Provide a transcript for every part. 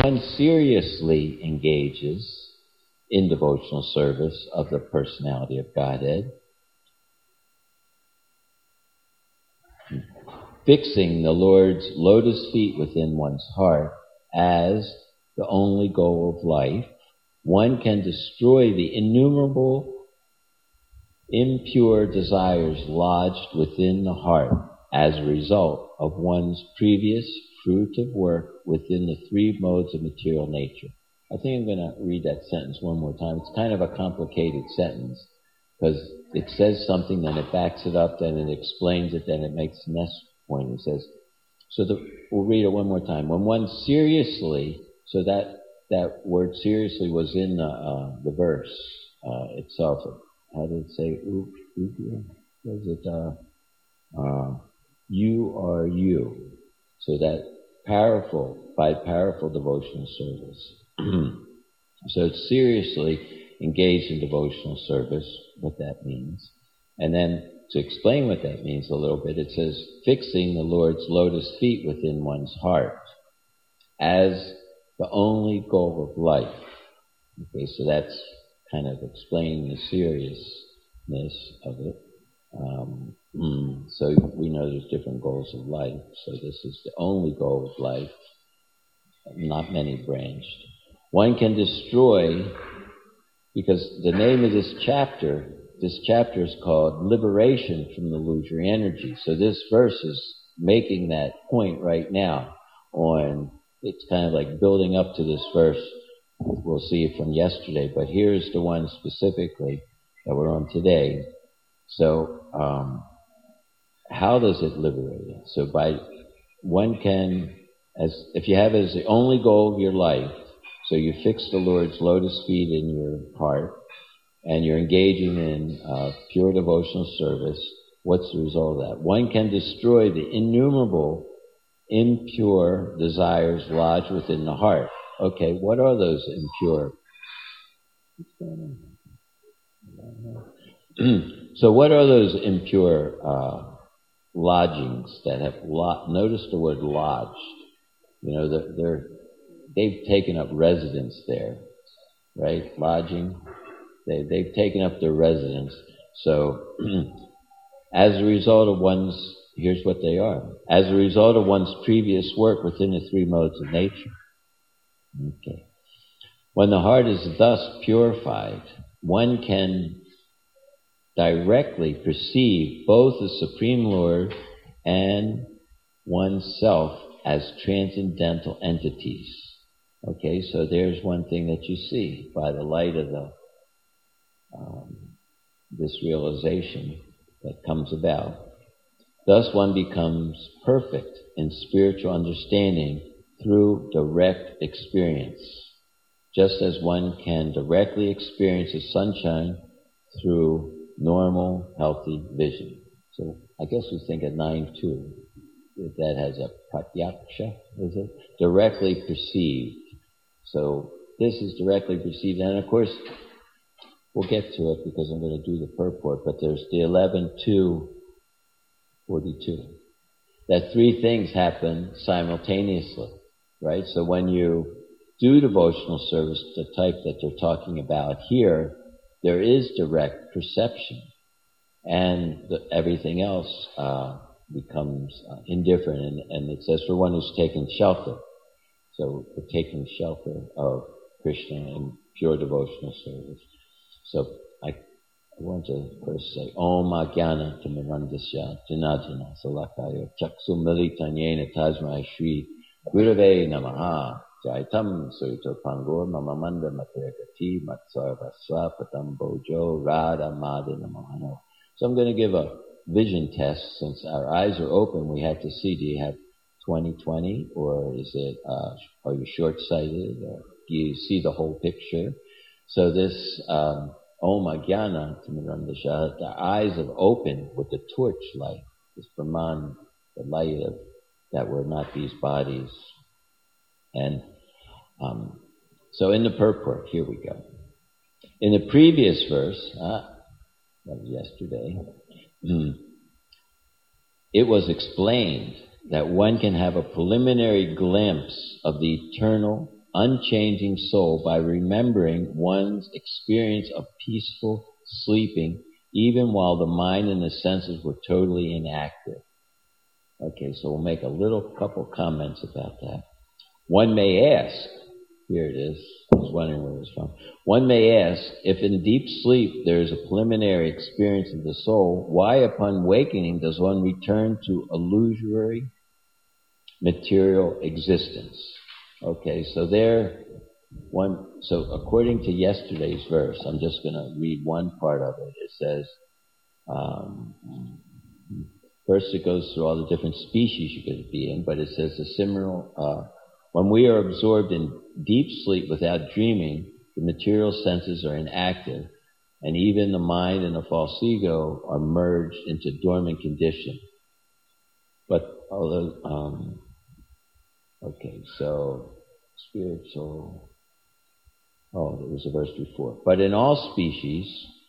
one seriously engages in devotional service of the personality of Godhead, fixing the Lord's lotus feet within one's heart as the only goal of life, one can destroy the innumerable impure desires lodged within the heart as a result of one's previous fruitive work within the three modes of material nature. I think I'm going to read that sentence one more time. It's kind of a complicated sentence because it says something, then it backs it up, then it explains it, then it makes the next point. It says, we'll read it one more time. When one seriously, so that word seriously was in the verse itself. How did it say? Was it you are you? So that by powerful devotional service. So it's seriously engaged in devotional service, what that means. And then to explain what that means a little bit, it says, fixing the Lord's lotus feet within one's heart as the only goal of life. Okay, so that's kind of explaining the seriousness of it. So we know there's different goals of life. So this is the only goal of life, not many branched. One can destroy, because the name of this chapter is called Liberation from the Illusory Energy. So this verse is making that point right now it's kind of like building up to this verse. We'll see it from yesterday, but here's the one specifically that we're on today. So, how does it liberate it? So one can, if you have it as the only goal of your life, so you fix the Lord's lotus feet in your heart, and you're engaging in pure devotional service, what's the result of that? One can destroy the innumerable impure desires lodged within the heart. Okay, what are those impure? What's going on? So what are those impure lodgings that have notice the word lodged? You know, they've taken up residence there, right? Lodging. They've taken up their residence. So as a result of here's what they are. As a result of one's previous work within the three modes of nature. Okay. When the heart is thus purified, one can directly perceive both the Supreme Lord and oneself as transcendental entities. Okay, so there's one thing that you see by the light of this realization that comes about. Thus one becomes perfect in spiritual understanding through direct experience, just as one can directly experience the sunshine through normal, healthy vision. So I guess we think at 9.2, that has a pratyaksha, is it? Directly perceived. So this is directly perceived. And of course, we'll get to it because I'm going to do the purport, but there's the 11.2.42. That three things happen simultaneously, right? So when you do devotional service, the type that they're talking about here, there is direct perception, and everything else becomes indifferent. And it says for one who's taken shelter. So we're taking shelter of Krishna in pure devotional service. So I want to first say, Om Ajnana Timirandasya Janajana Salakaya Chaksu Militanyena Tajmai Shri Gurave Namaha Jaitam Surito Pangor Mamamanda Matayakati Matsarvaswa Patam Bojo Radha Madina Mahano. So I'm going to give a vision test. Since our eyes are open, we have to see, do you have 20/20, or is it, are you short-sighted, or do you see the whole picture? So this Om Ajnana Timirandasya, the eyes have opened with the torch light, this Brahman, the light of that we're not these bodies. And so in the purport, here we go. In the previous verse, that was yesterday, it was explained that one can have a preliminary glimpse of the eternal unchanging soul by remembering one's experience of peaceful sleeping even while the mind and the senses were totally inactive. Okay, so we'll make a little couple comments about that. One may ask, here it is, I was wondering where it was from. One may ask, if in deep sleep there is a preliminary experience of the soul, why upon wakening does one return to illusory material existence? Okay, so according to yesterday's verse, I'm just going to read one part of it. It says, first it goes through all the different species you could be in, but it says when we are absorbed in deep sleep without dreaming, the material senses are inactive, and even the mind and the false ego are merged into dormant condition. But although, okay, so spiritual. Oh, there was a verse before. But in all species,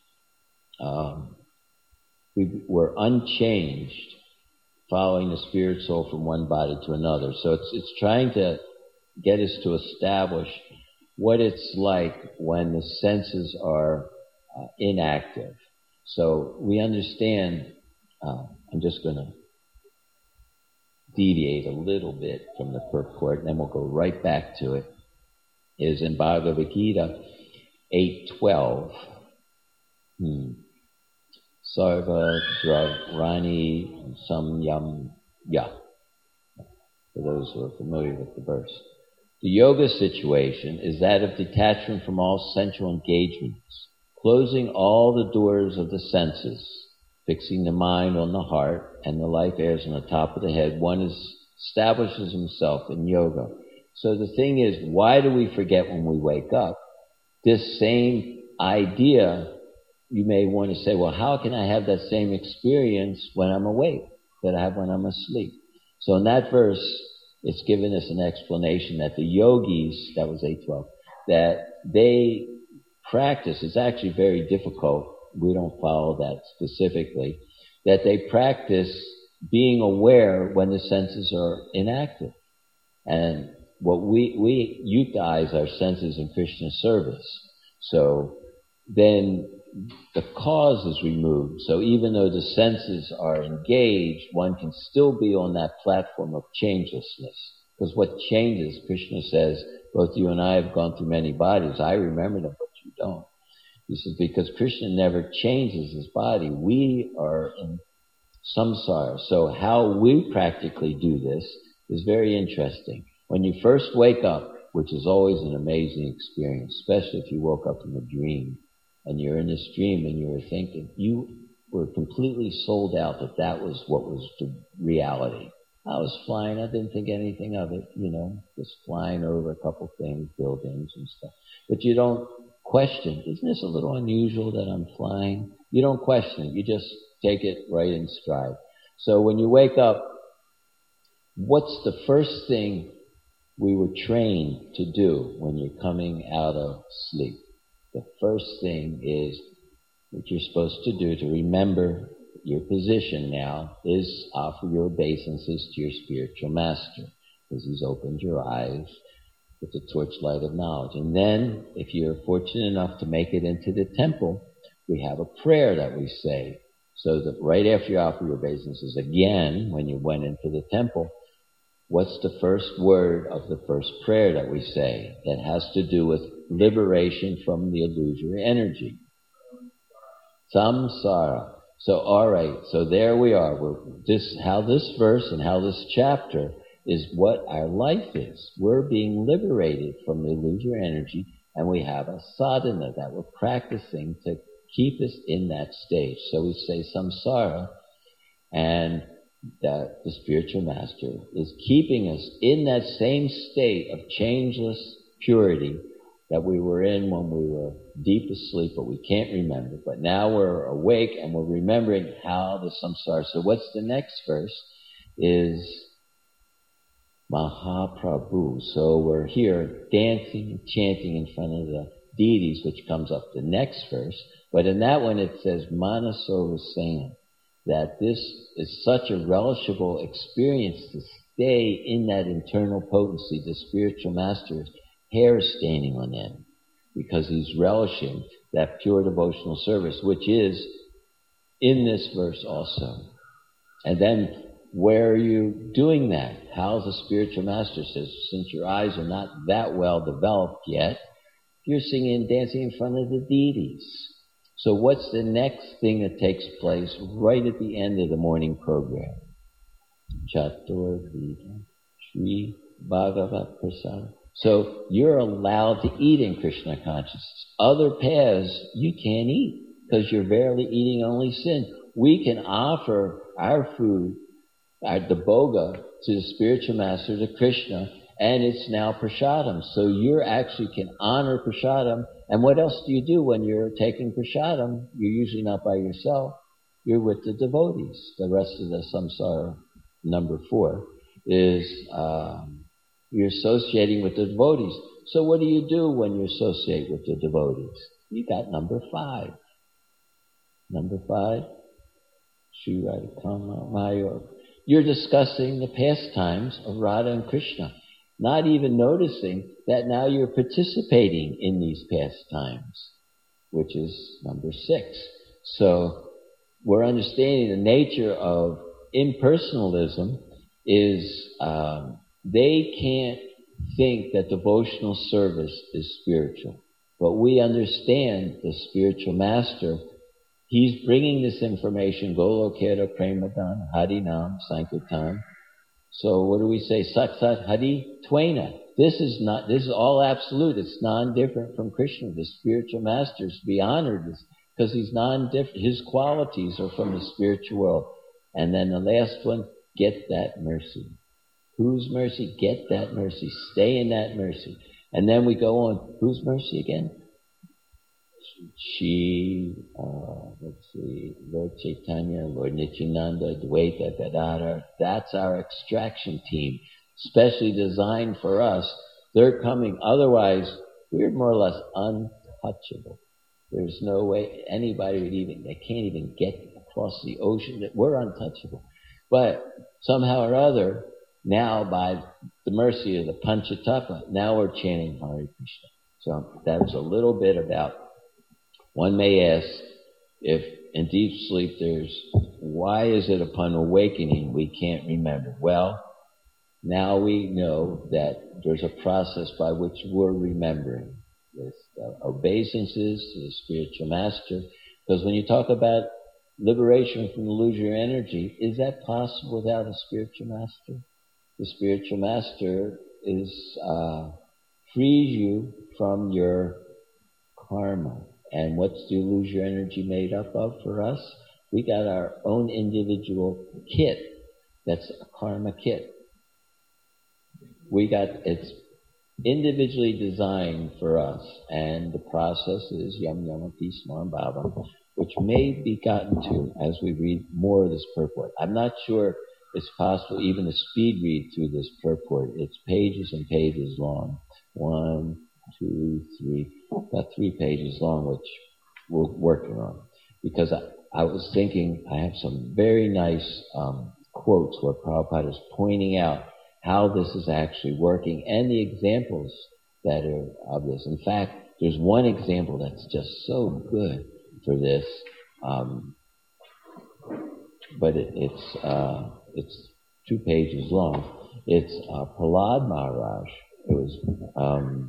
we were unchanged, following the spirit soul from one body to another. So it's trying to get us to establish what it's like when the senses are inactive. So we understand, I'm just going to deviate a little bit from the purport, and then we'll go right back to it, is in Bhagavad Gita 8:12. Sarva Dhrani Samyam Ya. For those who are familiar with the verse. The yoga situation is that of detachment from all sensual engagements, closing all the doors of the senses, fixing the mind on the heart and the life airs on the top of the head. One establishes himself in yoga. So the thing is, why do we forget when we wake up? This same idea, you may want to say, well, how can I have that same experience when I'm awake that I have when I'm asleep? So in that verse, it's given us an explanation that the yogis, that was 8:12, that they practice, it's actually very difficult, we don't follow that specifically, that they practice being aware when the senses are inactive. And what we utilize our senses in Krishna service. So then the cause is removed. So even though the senses are engaged, one can still be on that platform of changelessness. Because what changes, Krishna says, both you and I have gone through many bodies. I remember them, but you don't. He says, because Krishna never changes his body. We are in samsara. So how we practically do this is very interesting. When you first wake up, which is always an amazing experience, especially if you woke up from a dream, and you're in this dream and you were thinking, you were completely sold out that was what was the reality. I was flying, I didn't think anything of it, just flying over a couple things, buildings and stuff. But you don't question, isn't this a little unusual that I'm flying? You don't question it, you just take it right in stride. So when you wake up, what's the first thing we were trained to do when you're coming out of sleep? The first thing is what you're supposed to do to remember your position now is offer your obeisances to your spiritual master, because he's opened your eyes with the torchlight of knowledge. And then, if you're fortunate enough to make it into the temple, we have a prayer that we say, so that right after you offer your obeisances again, when you went into the temple, what's the first word of the first prayer that we say that has to do with liberation from the illusory energy? Samsara. So, all right, so there we are. How this verse and how this chapter is what our life is. We're being liberated from the illusory energy, and we have a sadhana that we're practicing to keep us in that stage. So we say samsara, and that the spiritual master is keeping us in that same state of changeless purity that we were in when we were deep asleep, but we can't remember. But now we're awake and we're remembering how the samsara. So what's the next verse? Is Mahaprabhu. So we're here dancing and chanting in front of the deities, which comes up the next verse. But in that one it says Manasova Sena, that this is such a relishable experience to stay in that internal potency. The spiritual master is hair standing on end, because he's relishing that pure devotional service, which is in this verse also. And then, where are you doing that? How's the spiritual master says, since your eyes are not that well developed yet, you're singing and dancing in front of the deities. So what's the next thing that takes place right at the end of the morning program? Chatur Vida Shri Bhagavat Prasad. So you're allowed to eat in Krishna consciousness. Other paths you can't eat because you're barely eating only sin. We can offer our food, the bhoga, to the spiritual master, to Krishna, and it's now prasadam. So you actually can honor prasadam. And what else do you do when you're taking prasadam? You're usually not by yourself. You're with the devotees. The rest of the samsara, number 4, is you're associating with the devotees. So what do you do when you associate with the devotees? You got number 5. Number 5, Sri Radhakama Mayor. You're discussing the pastimes of Radha and Krishna, not even noticing that now you're participating in these pastimes, which is number 6. So we're understanding the nature of impersonalism is they can't think that devotional service is spiritual. But we understand the spiritual master. He's bringing this information, Golokera Premadan, Harinam, Sankirtan. So what do we say? Sat Sat Hari Twaina. This is all absolute. It's non-different from Krishna. The spiritual master is to be honored because he's non-different. His qualities are from the spiritual world. And then the last one, get that mercy. Whose mercy? Get that mercy. Stay in that mercy. And then we go on. Whose mercy again? Let's see, Lord Chaitanya, Lord Nityananda, Dvaita, Gadadhar. That's our extraction team, specially designed for us. They're coming. Otherwise, we're more or less untouchable. There's no way anybody they can't even get across the ocean. We're untouchable. But somehow or other, now by the mercy of the Panchatattva, now we're chanting Hare Krishna. So that's a little bit about. One may ask if in deep sleep why is it upon awakening we can't remember? Well, now we know that there's a process by which we're remembering. This obeisances to the spiritual master. Because when you talk about liberation from the illusory energy, is that possible without a spiritual master? The spiritual master frees you from your karma. And what's the illusory energy made up of for us? We got our own individual kit. That's a karma kit. It's individually designed for us. And the process is Yam Yamati Smaran Bhava, which may be gotten to as we read more of this purport. I'm not sure it's possible even to speed read through this purport. It's pages and pages long. 1, 2, 3, about 3 pages long, which we're working on. Because I was thinking, I have some very nice quotes where Prabhupada is pointing out how this is actually working and the examples that are of this. In fact, there's one example that's just so good for this, but it's 2 pages long. It's Prahlad Maharaj. It was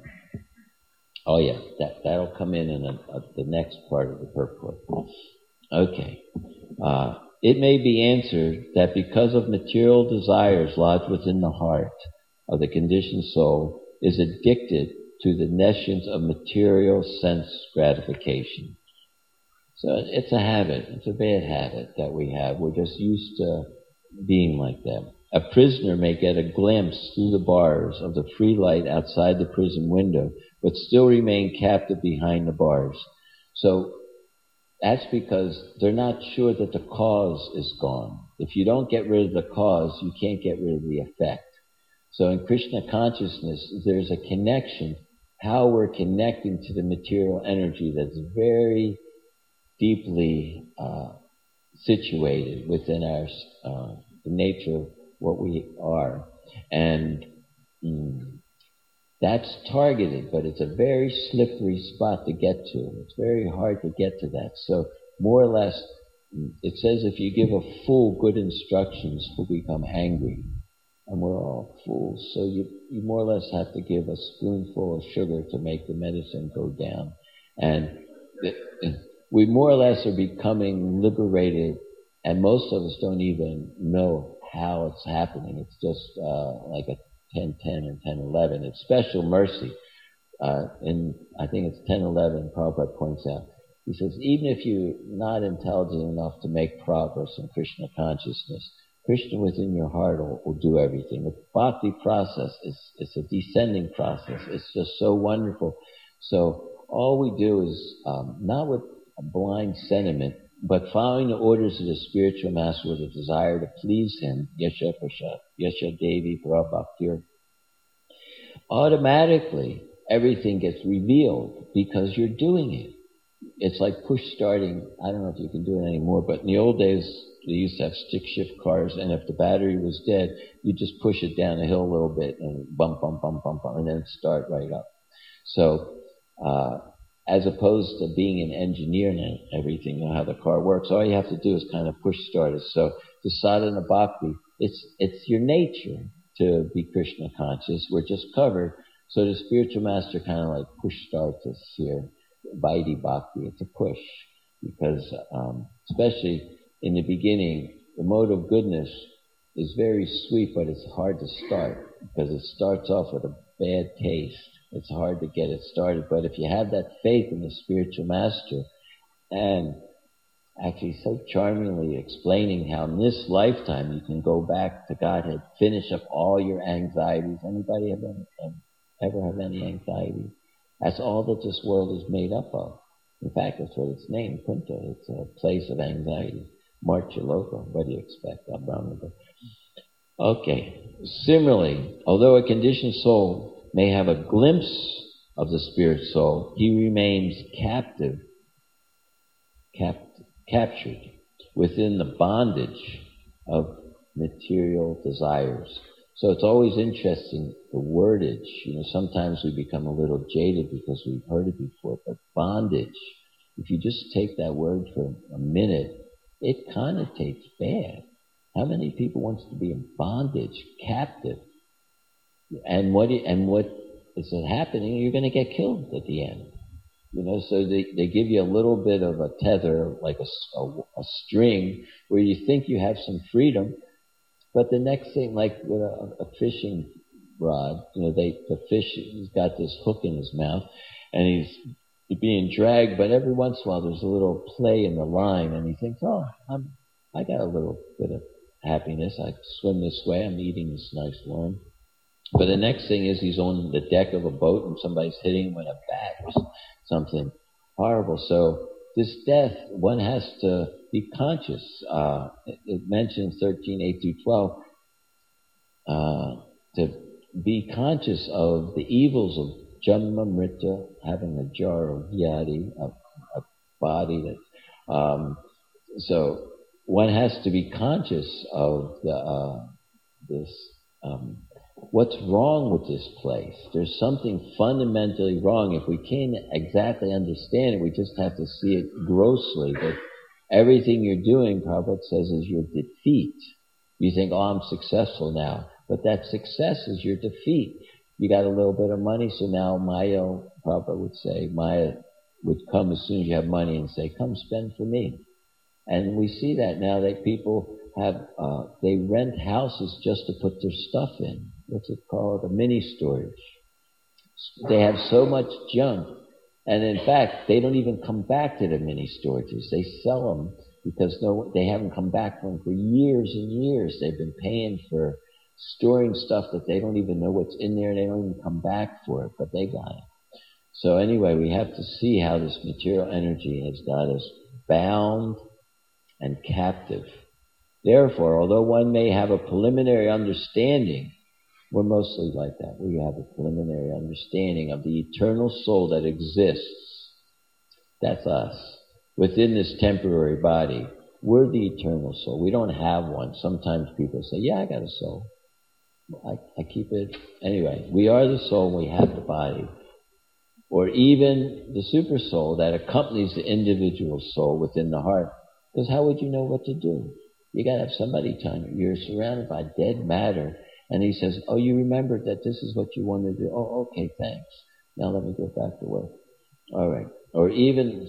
that'll come in the next part of the purport. Okay. It may be answered that because of material desires lodged within the heart of the conditioned soul is addicted to the nescience of material sense gratification. So it's a habit. It's a bad habit that we have. We're just used to being like that. A prisoner may get a glimpse through the bars of the free light outside the prison window, but still remain captive behind the bars. So that's because they're not sure that the cause is gone. If you don't get rid of the cause, you can't get rid of the effect. So in Krishna consciousness, there's a connection, how we're connecting to the material energy that's very deeply situated within our the nature of what we are. And That's targeted, but it's a very slippery spot to get to. It's very hard to get to that. So more or less, it says if you give a fool good instructions, he'll become angry. And we're all fools. So you more or less have to give a spoonful of sugar to make the medicine go down. And we more or less are becoming liberated, and most of us don't even know how it's happening. It's just like a 10-10 and 10-11. It's special mercy. And I think it's 10-11, Prabhupada points out. He says, even if you're not intelligent enough to make progress in Krishna consciousness, Krishna within your heart will do everything. The bhakti process is a descending process. It's just so wonderful. So all we do is, not with a blind sentiment, but following the orders of the spiritual master with a desire to please him, Yasha Prasad, Yasha Devi Prabhaktir, automatically everything gets revealed because you're doing it. It's like push starting. I don't know if you can do it anymore, but in the old days, they used to have stick shift cars, and if the battery was dead, you just push it down a hill a little bit and bump, bump, bump, bump, bump, and then start right up. So, as opposed to being an engineer and everything, you know how the car works, all you have to do is kind of push start it. So, the sadhana bhakti, it's your nature to be Krishna conscious. We're just covered. So the spiritual master kind of like push starts us here. Vaidhi Bhakti, it's a push, because especially in the beginning, the mode of goodness is very sweet, but it's hard to start because it starts off with a bad taste. It's hard to get it started, but if you have that faith in the spiritual master, and actually so charmingly explaining how in this lifetime you can go back to Godhead, finish up all your anxieties. Anybody ever have any anxiety? That's all that this world is made up of. In fact, that's what it's named, Kunta. It's a place of anxiety. Marchaloka, what do you expect? Okay. Similarly, although a conditioned soul may have a glimpse of the spirit soul, he remains captured within the bondage of material desires. So it's always interesting, the wordage. You know, sometimes we become a little jaded because we've heard it before, but bondage, if you just take that word for a minute, it connotates bad. How many people wants to be in bondage, captive? And what is happening? You're going to get killed at the end. You know, so they give you a little bit of a tether, like a string, where you think you have some freedom. But the next thing, like with a fishing rod, you know, the fish, he's got this hook in his mouth, and he's being dragged, but every once in a while there's a little play in the line, and he thinks, oh, I got a little bit of happiness. I swim this way, I'm eating this nice worm. But the next thing is he's on the deck of a boat, and somebody's hitting him with a bat or something horrible. So this death, one has to be conscious. It mentions 13:8-12 to be conscious of the evils of Janma Mrita, having a jar of Vyadi, a body that. So one has to be conscious of what's wrong with this place. There's something fundamentally wrong. If we can't exactly understand it, we just have to see it grossly. But everything you're doing, Prabhupada says, is your defeat. You think, oh, I'm successful now. But that success is your defeat. You got a little bit of money, so now Maya, Prabhupada would say, Maya would come as soon as you have money and say, come spend for me. And we see that now that people have, they rent houses just to put their stuff in. What's it called? A mini storage. They have so much junk. And in fact, they don't even come back to the mini storages. They sell them because they haven't come back from them for years and years. They've been paying for storing stuff that they don't even know what's in there. They don't even come back for it, but they got it. So anyway, we have to see how this material energy has got us bound and captive. Therefore, although one may have a preliminary understanding, we're mostly like that. We have a preliminary understanding of the eternal soul that exists. That's us. Within this temporary body, we're the eternal soul. We don't have one. Sometimes people say, yeah, I got a soul. I keep it, anyway, we are the soul, we have the body. Or even the super soul that accompanies the individual soul within the heart. Because how would you know what to do? You gotta have somebody telling you. You're surrounded by dead matter. And he says, oh, you remembered that this is what you want to do. Oh, okay, thanks. Now let me go back to work. All right. Or even,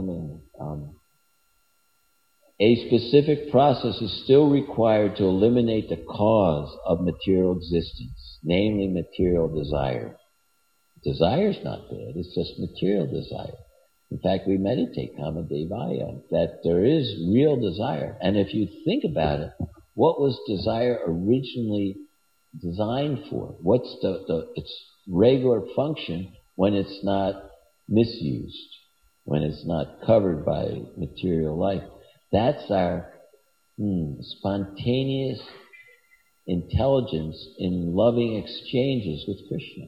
a specific process is still required to eliminate the cause of material existence, namely material desire. Desire's not bad, it's just material desire. In fact, we meditate Kamadevaya, that there is real desire. And if you think about it, what was desire originally designed for? What's its regular function when it's not misused, when it's not covered by material life? That's our spontaneous intelligence in loving exchanges with Krishna.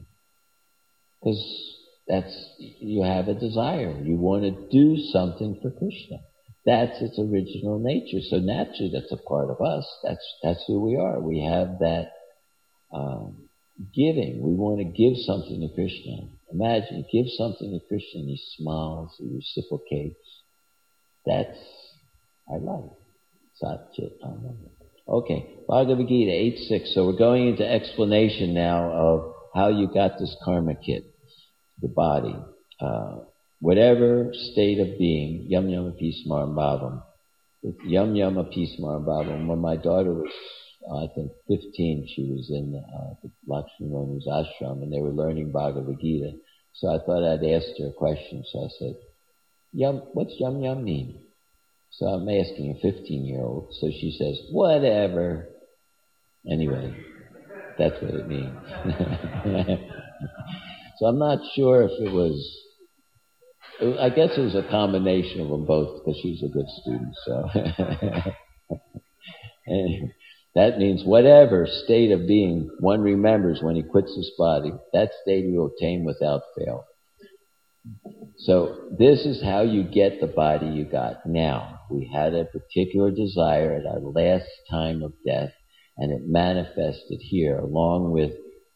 Because you have a desire. You want to do something for Krishna. That's its original nature. So naturally, that's a part of us. That's who we are. We have that giving. We want to give something to Krishna. Imagine, give something to Krishna and he smiles, he reciprocates. That's our life. Satchit. Okay, Bhagavad Gita 8.6. So we're going into explanation now of how you got this karma kit, the body. Whatever state of being, yam yam api smaram bhavam. Yam yam api smaram bhavam. When my daughter was, I think, 15, she was in the Lakshmi Muni's ashram, and they were learning Bhagavad Gita. So I thought I'd ask her a question. So I said, what's yum yum mean? So I'm asking a 15-year-old. So she says, whatever. Anyway, that's what it means. So I'm not sure if it was, I guess it was a combination of them both, because she's a good student. So anyway, that means whatever state of being one remembers when he quits this body, that state he will attain without fail. So this is how you get the body you got now. We had a particular desire at our last time of death, and it manifested here along with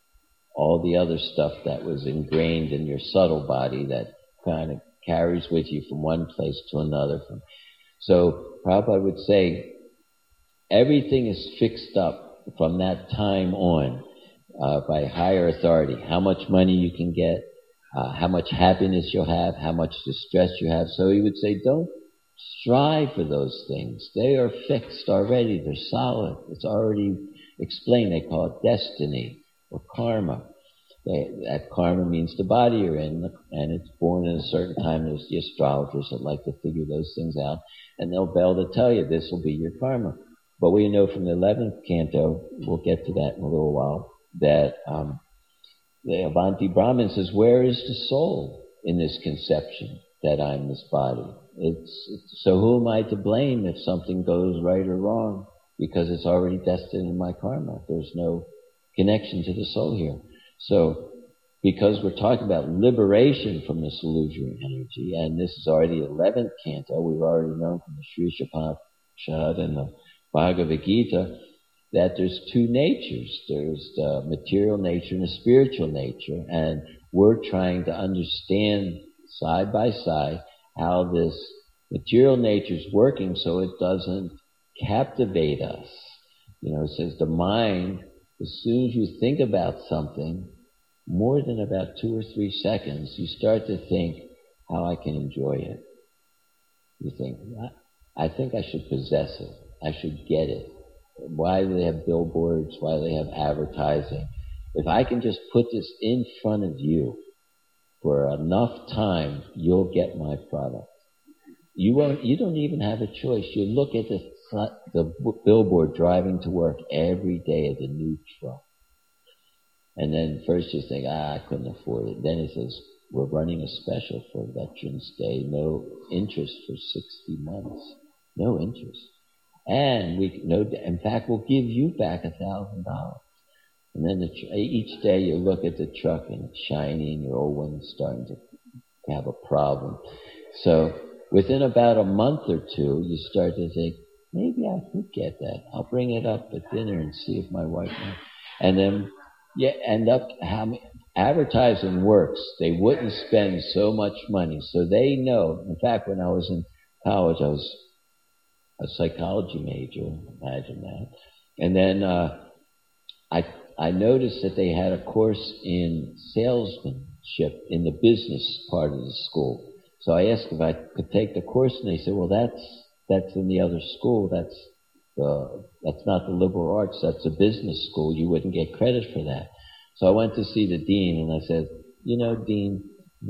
all the other stuff that was ingrained in your subtle body that kind of carries with you from one place to another. So Prabhupada would say everything is fixed up from that time on by higher authority. How much money you can get, how much happiness you'll have, how much distress you have. So he would say, don't strive for those things. They are fixed already. They're solid. It's already explained. They call it destiny or karma. That karma means the body you're in, and it's born at a certain time. There's the astrologers that like to figure those things out, and they'll be able to tell you this will be your karma. But we know from the 11th canto, we'll get to that in a little while, that the Avanti Brahmin says, where is the soul in this conception that I'm this body? So who am I to blame if something goes right or wrong? Because it's already destined in my karma. There's no connection to the soul here. So, because we're talking about liberation from this illusory energy, and this is already the 11th canto, we've already known from the Sri Upanishad and the Bhagavad Gita that there's two natures. There's the material nature and the spiritual nature, and we're trying to understand side by side how this material nature is working so it doesn't captivate us. It says the mind, as soon as you think about something, more than about 2 or 3 seconds, you start to think how I can enjoy it. You think, I think I should possess it. I should get it. Why do they have billboards? Why do they have advertising? If I can just put this in front of you for enough time, you'll get my product. You don't even have a choice. You look at the billboard driving to work every day as a new truck. And then first you think, I couldn't afford it. Then it says, we're running a special for Veterans Day, no interest for 60 months. No interest. And in fact, we'll give you back $1,000. And then each day you look at the truck and it's shiny and your old one's starting to have a problem. So within about a month or two, you start to think, maybe I could get that. I'll bring it up at dinner and see if my wife wants. And then you end up advertising works. They wouldn't spend so much money. So they know. In fact, when I was in college, I was a psychology major. Imagine that. And then I noticed that they had a course in salesmanship in the business part of the school. So I asked if I could take the course, and they said, "Well, that's in the other school. That's not the liberal arts. That's a business school. You wouldn't get credit for that." So I went to see the dean, and I said, "Dean,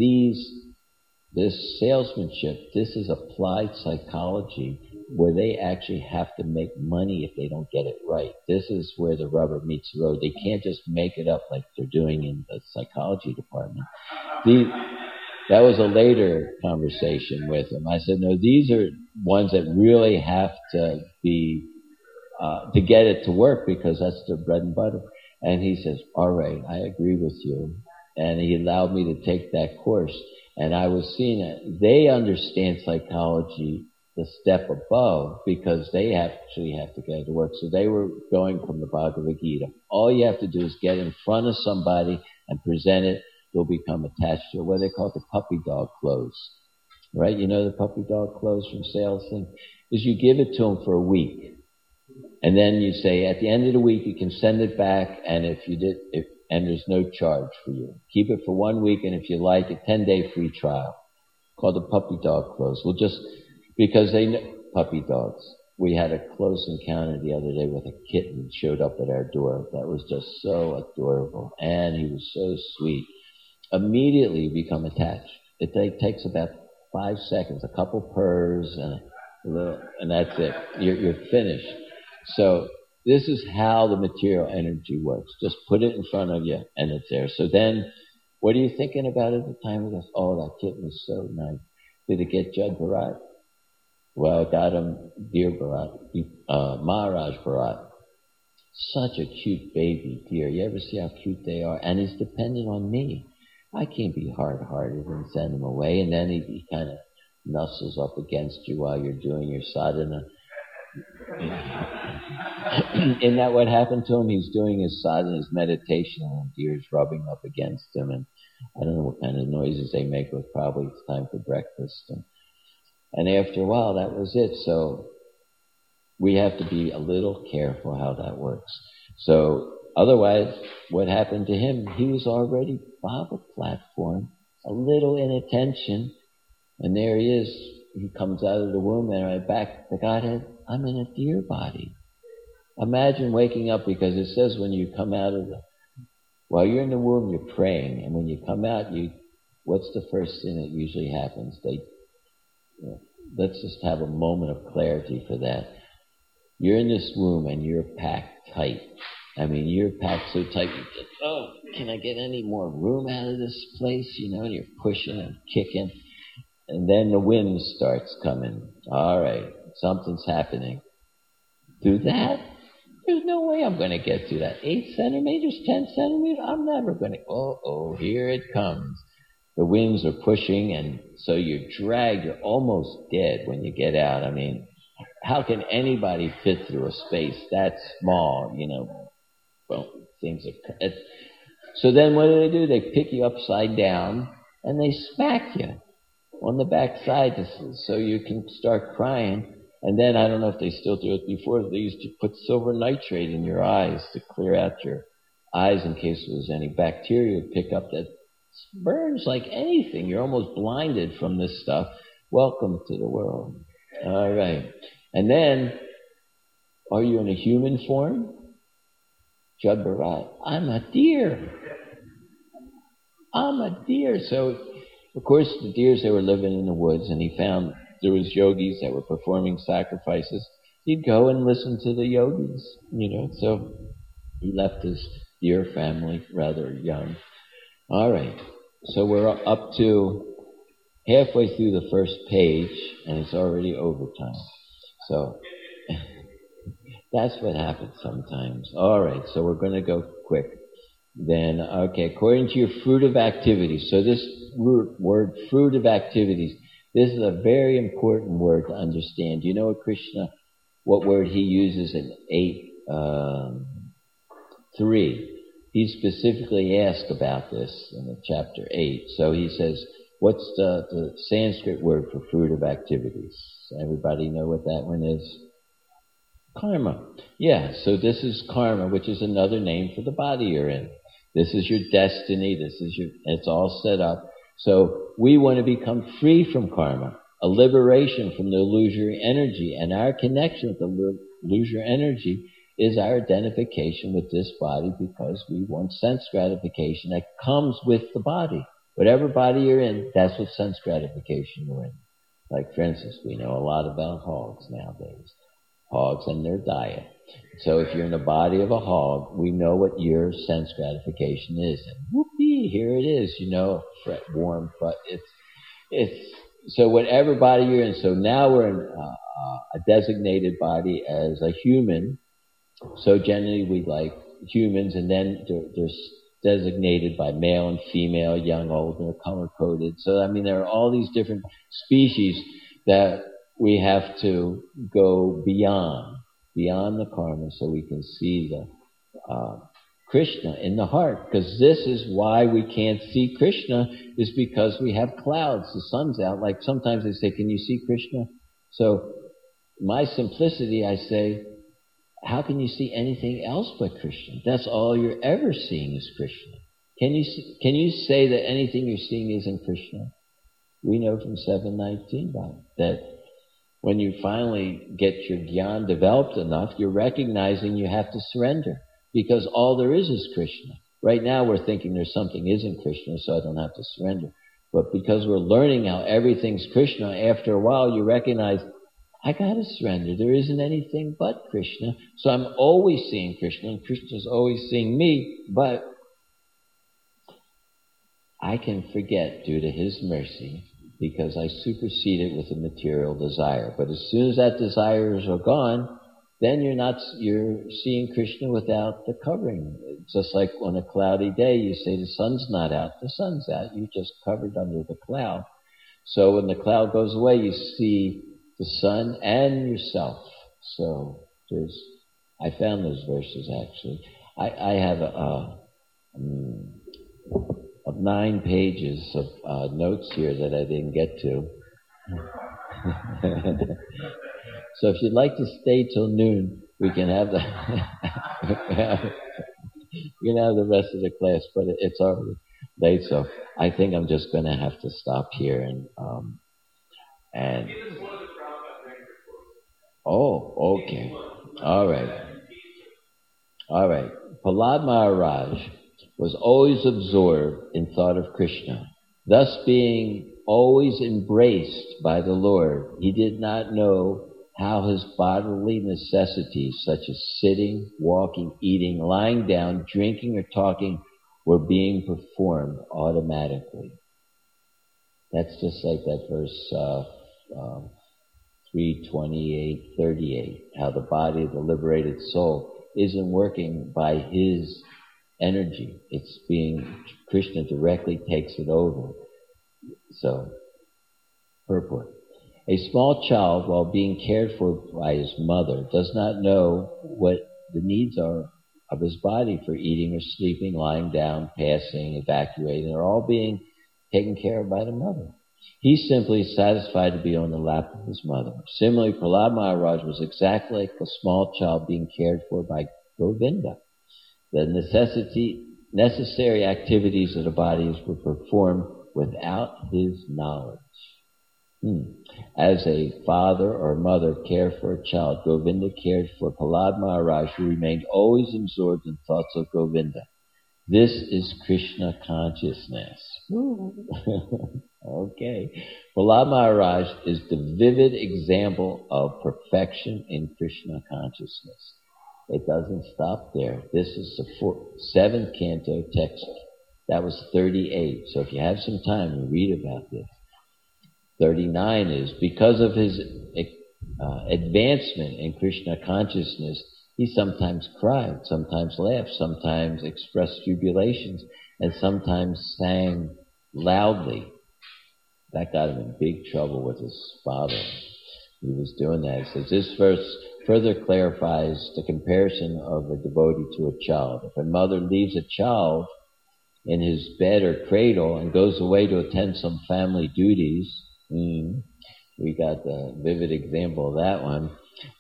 this salesmanship, this is applied psychology where they actually have to make money if they don't get it right. This is where the rubber meets the road. They can't just make it up like they're doing in the psychology department." That was a later conversation with him. I said, "No, these are ones that really have to be, to get it to work, because that's their bread and butter." And he says, "All right, I agree with you." And he allowed me to take that course. And I was seeing that they understand psychology the step above, because they actually have to get it to work. So they were going from the Bhagavad Gita. All you have to do is get in front of somebody and present it. They'll become attached to it. What they call it, the puppy dog clothes. Right? You know the puppy dog clothes from sales thing? Is you give it to them for a week. And then you say, at the end of the week, you can send it back, and and there's no charge for you. Keep it for 1 week, and if you like, a 10-day free trial. Called the puppy dog clothes. Because they know puppy dogs. We had a close encounter the other day with a kitten that showed up at our door. That was just so adorable. And he was so sweet. Immediately you become attached. It takes about 5 seconds, a couple purrs, and that's it. You're finished. So this is how the material energy works. Just put it in front of you, and it's there. So then, what are you thinking about at the time of this? Oh, that kitten was so nice. Did it get Judd Bharat? Well, it got him Deer Bharat, Maharaj Bharat. Such a cute baby deer. You ever see how cute they are? And he's dependent on me. I can't be hard-hearted and send him away. And then he kind of nuzzles up against you while you're doing your sadhana. Isn't that what happened to him? He's doing his sadhana, his meditation, and deer's rubbing up against him. And I don't know what kind of noises they make, but probably it's time for breakfast. And after a while, that was it. So we have to be a little careful how that works. So otherwise, what happened to him? He was already Baba platform, a little inattention, and there he is. He comes out of the womb, and right back to Godhead, I'm in a deer body. Imagine waking up, because it says when you come out of while you're in the womb, you're praying, and when you come out, what's the first thing that usually happens? Let's just have a moment of clarity for that. You're in this womb and you're packed tight. I mean, you're packed so tight, you think, oh, can I get any more room out of this place? And you're pushing and kicking. And then the wind starts coming. All right, something's happening. Through that, there's no way I'm going to get through that. 8 centimeters, 10 centimeters, I'm never going to. Here it comes. The winds are pushing, and so you're dragged. You're almost dead when you get out. I mean, how can anybody fit through a space that small? Well, things are. So then, what do? They pick you upside down and they smack you on the backside so you can start crying. And then I don't know if they still do it. Before they used to put silver nitrate in your eyes to clear out your eyes in case there was any bacteria to pick up that. Burns like anything. You're almost blinded from this stuff. Welcome to the world. All right. And then, are you in a human form? Judd Bharat. I'm a deer. So, of course, the deers, they were living in the woods, and he found there was yogis that were performing sacrifices. He'd go and listen to the yogis, So he left his deer family rather young. All right, so we're up to halfway through the first page, and it's already overtime. So that's what happens sometimes. All right, so we're going to go quick. Then, okay, according to your fruitive activities. So this word, fruitive activities, this is a very important word to understand. Do you know what word he uses in 8? 3. He specifically asked about this in chapter 8. So he says, what's the Sanskrit word for fruit of activities? Everybody know what that one is? Karma. Yeah, so this is karma, which is another name for the body you're in. This is your destiny. It's all set up. So we want to become free from karma, a liberation from the illusory energy. And our connection with the illusory energy is our identification with this body, because we want sense gratification that comes with the body. Whatever body you're in, that's what sense gratification you're in. Like, for instance, we know a lot about hogs nowadays. Hogs and their diet. So if you're in the body of a hog, we know what your sense gratification is. And whoopee, here it is, warm, but it's, so whatever body you're in. So now we're in a designated body as a human. So generally we like humans, and then they're designated by male and female, young, old, and they're color-coded. So, there are all these different species that we have to go beyond the karma, so we can see the Krishna in the heart. Because this is why we can't see Krishna, is because we have clouds. The sun's out. Like sometimes they say, can you see Krishna? So my simplicity, I say, how can you see anything else but Krishna? That's all you're ever seeing is Krishna. Can you say that anything you're seeing isn't Krishna? We know from 719 that when you finally get your jnana developed enough, you're recognizing you have to surrender, because all there is Krishna. Right now we're thinking there's something isn't Krishna, so I don't have to surrender. But because we're learning how everything's Krishna, after a while you recognize, I gotta surrender. There isn't anything but Krishna. So I'm always seeing Krishna, and Krishna's always seeing me, but I can forget due to His mercy, because I supersede it with a material desire. But as soon as that desires are gone, then you're seeing Krishna without the covering. It's just like on a cloudy day, you say the sun's not out. The sun's out. You're just covered under the cloud. So when the cloud goes away, you see the sun and yourself. So I found those verses actually. I have 9 pages of notes here that I didn't get to. So if you'd like to stay till noon, we can have the rest of the class, but it's already late, so I think I'm just going to have to stop here and oh, okay. All right. Prahlad Maharaj was always absorbed in thought of Krishna. Thus being always embraced by the Lord, he did not know how his bodily necessities, such as sitting, walking, eating, lying down, drinking, or talking, were being performed automatically. That's just like that verse 3:28-38, how the body of the liberated soul isn't working by his energy. Krishna directly takes it over. So, purport. A small child, while being cared for by his mother, does not know what the needs are of his body for eating or sleeping, lying down, passing, evacuating. They're all being taken care of by the mother. He's simply satisfied to be on the lap of his mother. Similarly, Prahlad Maharaj was exactly like a small child being cared for by Govinda. The necessary activities of the bodies were performed without his knowledge. As a father or mother cared for a child, Govinda cared for Prahlad Maharaj, who remained always absorbed in thoughts of Govinda. This is Krishna consciousness. Okay. Prahlad Maharaj is the vivid example of perfection in Krishna consciousness. It doesn't stop there. This is the 7th canto text. That was 38. So if you have some time, you read about this. 39 is, because of his advancement in Krishna consciousness, he sometimes cried, sometimes laughed, sometimes expressed jubilations, and sometimes sang loudly. That got him in big trouble with his father. He was doing that. He says, this verse further clarifies the comparison of a devotee to a child. If a mother leaves a child in his bed or cradle and goes away to attend some family duties, we got the vivid example of that one.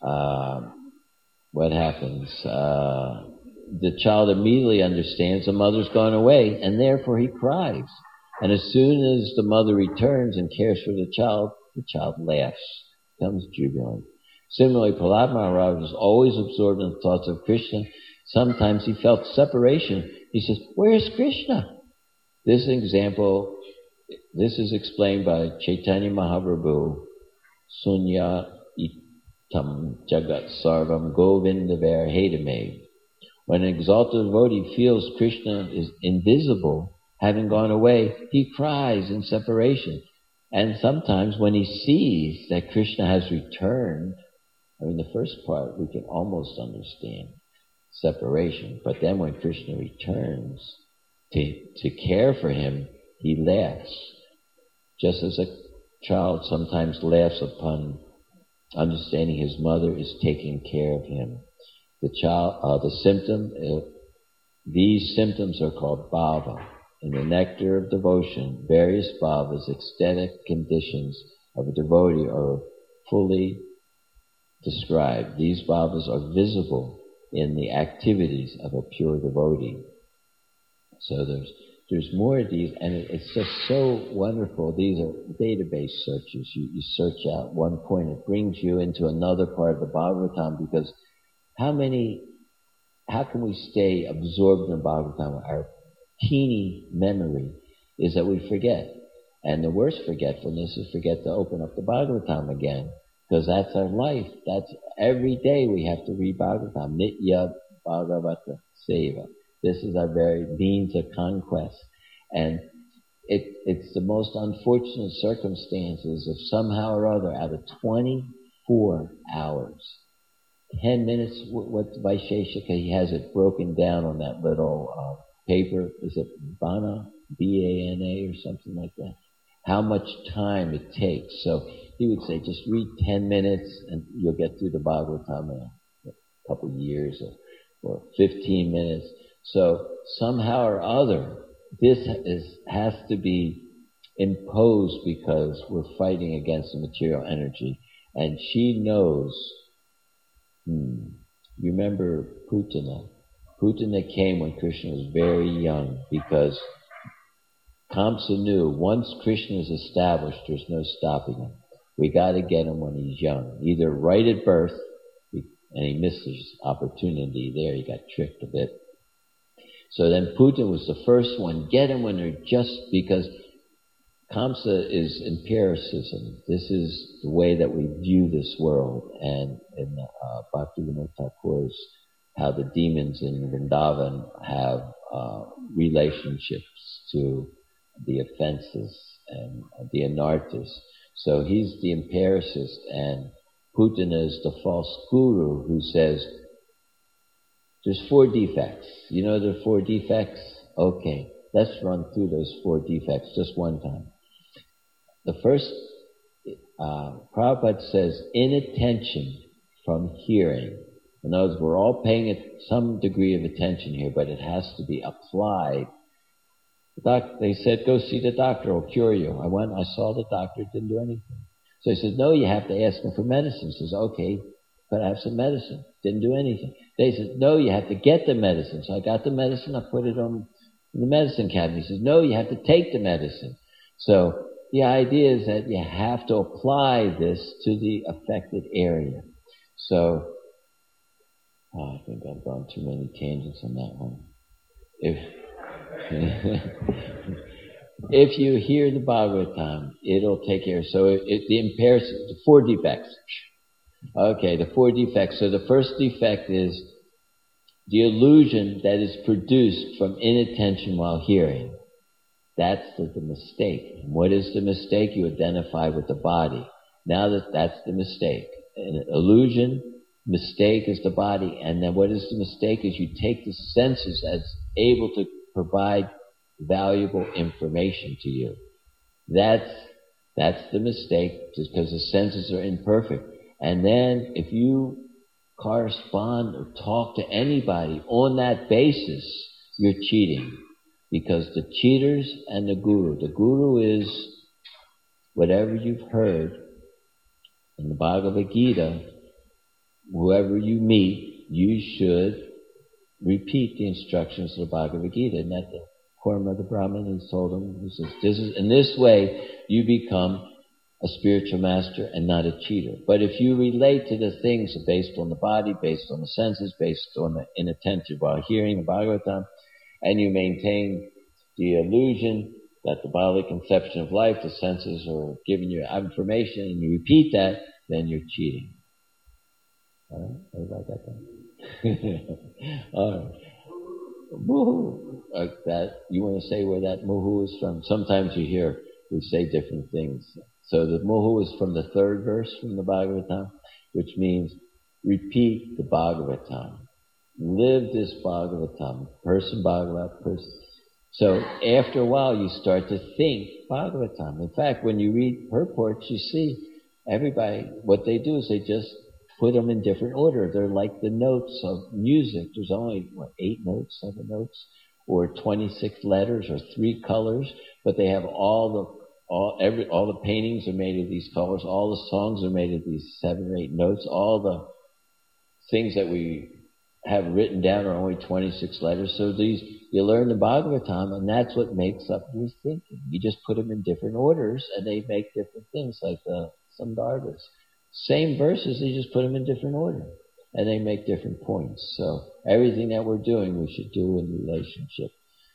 What happens? The child immediately understands the mother's gone away, and therefore he cries. And as soon as the mother returns and cares for the child laughs, becomes jubilant. Similarly, Prahlad Maharaj was always absorbed in the thoughts of Krishna. Sometimes he felt separation. He says, "Where is Krishna?" This is explained by Chaitanya Mahaprabhu, Sunya itam jagat sarvam govinda verhedame. When an exalted devotee feels Krishna is invisible, having gone away, he cries in separation. And sometimes when he sees that Krishna has returned, the first part we can almost understand, separation. But then when Krishna returns to care for him, he laughs. Just as a child sometimes laughs upon understanding his mother is taking care of him. These symptoms are called bhava. In the nectar of devotion, various bhavas, ecstatic conditions of a devotee are fully described. These bhavas are visible in the activities of a pure devotee. So there's more of these, and it's just so wonderful. These are database searches. You search out one point, it brings you into another part of the Bhagavatam, because how can we stay absorbed in the Bhagavatam? Our teeny memory is that we forget. And the worst forgetfulness is forget to open up the Bhagavatam again, because that's our life. That's every day we have to read Bhagavatam. Nitya Bhagavata Seva. This is our very means of conquest. And it's the most unfortunate circumstances if somehow or other out of 24 hours, 10 minutes, what Vaisheshika, he has it broken down on that little paper. Is it Bana? B-A-N-A or something like that? How much time it takes. So he would say, just read 10 minutes and you'll get through the Bhagavatam in a couple of years, or 15 minutes. So somehow or other, this has to be imposed because we're fighting against the material energy. And she knows. You remember Putana? Putana came when Krishna was very young, because Kamsa knew once Krishna is established, there's no stopping him. We got to get him when he's young, either right at birth, and he missed his opportunity there. He got tricked a bit. So then Putana was the first one. Get him when they're just, because Kamsa is empiricism. This is the way that we view this world. And in Bhaktivinoda Thakur's, how the demons in Vrindavan have relationships to the offenses and the anarthas. So he's the empiricist, and Putana is the false guru who says, there's 4 defects. You know there are 4 defects? Okay, let's run through those 4 defects just one time. The first, Prabhupada says, inattention from hearing. In other words, we're all paying some degree of attention here, but it has to be applied. They said, go see the doctor, it'll cure you. I went, I saw the doctor, didn't do anything. So he said, no, you have to ask him for medicine. He says, okay, but I have some medicine. Didn't do anything. They said, no, you have to get the medicine. So I got the medicine, I put it on the medicine cabinet. He says, no, you have to take the medicine. So the idea is that you have to apply this to the affected area. So, I think I've gone too many tangents on that one. If you hear the Bhagavatam, it'll take care. So the 4 defects. Okay, the 4 defects. So the first defect is the illusion that is produced from inattention while hearing. That's the mistake. And what is the mistake? You identify with the body. Now that's the mistake. An illusion, mistake is the body. And then what is the mistake is you take the senses as able to provide valuable information to you. That's the mistake, just because the senses are imperfect. And then if you correspond or talk to anybody on that basis, you're cheating. Because the cheaters and the guru is whatever you've heard in the Bhagavad Gita, whoever you meet, you should repeat the instructions of the Bhagavad Gita. And that the Kurma, the Brahmin, he told him, he says, this is, in this way, you become a spiritual master and not a cheater. But if you relate to the things based on the body, based on the senses, based on the inattentive while hearing the Bhagavatam, and you maintain the illusion that the bodily conception of life, the senses are giving you information, and you repeat that, then you're cheating. All right? Everybody got that? All right. Muhu. Like that. You want to say where that muhu is from? Sometimes you hear we say different things. So the muhu is from the 3rd verse from the Bhagavatam, which means repeat the Bhagavatam. Live this Bhagavatam. Person Bhagavat, person. So after a while you start to think Bhagavatam. In fact, when you read purports, you see everybody, what they do is they just put them in different order. They're like the notes of music. There's only, 8 notes, 7 notes, or 26 letters, or 3 colors, but they have all the paintings are made of these colors, all the songs are made of these 7 or 8 notes, all the things that we have written down are only 26 letters. So you learn the Bhagavatam, and that's what makes up your thinking. You just put them in different orders, and they make different things, like the Sandarbhas. Same verses, they just put them in different order, and they make different points. So everything that we're doing, we should do in relationship.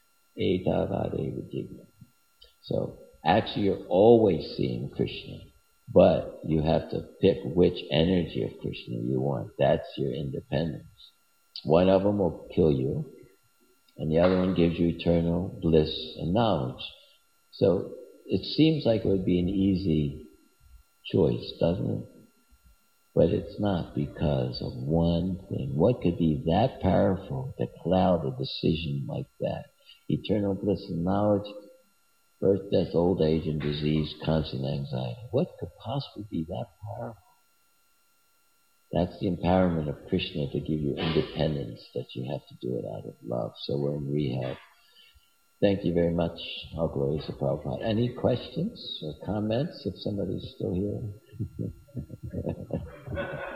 So actually, you're always seeing Krishna, but you have to pick which energy of Krishna you want. That's your independence. One of them will kill you, and the other one gives you eternal bliss and knowledge. So it seems like it would be an easy choice, doesn't it? But it's not, because of one thing. What could be that powerful to cloud a decision like that? Eternal bliss and knowledge, birth, death, old age, and disease, constant anxiety. What could possibly be that powerful? That's the empowerment of Krishna to give you independence, that you have to do it out of love. So we're in rehab. Thank you very much. All glories to Prabhupada. Any questions or comments, if somebody's still here?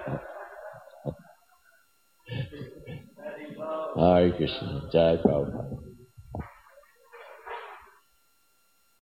Hare Krishna. Jai Prabhupada.